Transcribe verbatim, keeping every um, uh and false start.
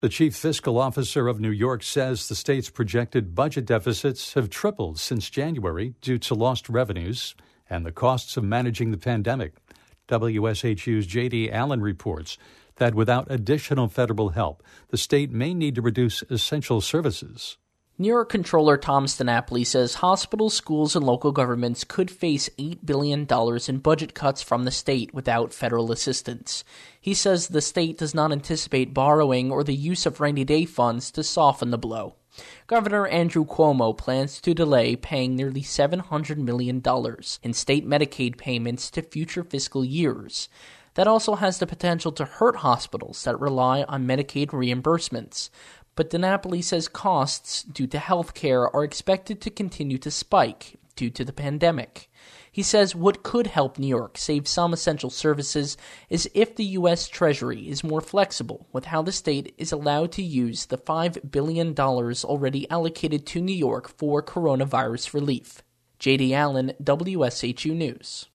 The chief fiscal officer of New York says the state's projected budget deficits have tripled since January due to lost revenues and the costs of managing the pandemic. W S H U's J D Allen reports that without additional federal help, the state may need to reduce essential services. New York Comptroller Tom DiNapoli says hospitals, schools, and local governments could face eight billion dollars in budget cuts from the state without federal assistance. He says the state does not anticipate borrowing or the use of rainy-day funds to soften the blow. Governor Andrew Cuomo plans to delay paying nearly seven hundred million dollars in state Medicaid payments to future fiscal years. That also has the potential to hurt hospitals that rely on Medicaid reimbursements. But DiNapoli says costs due to health care are expected to continue to spike due to the pandemic. He says what could help New York save some essential services is if the U S Treasury is more flexible with how the state is allowed to use the five billion dollars already allocated to New York for coronavirus relief. J D Allen, W S H U News.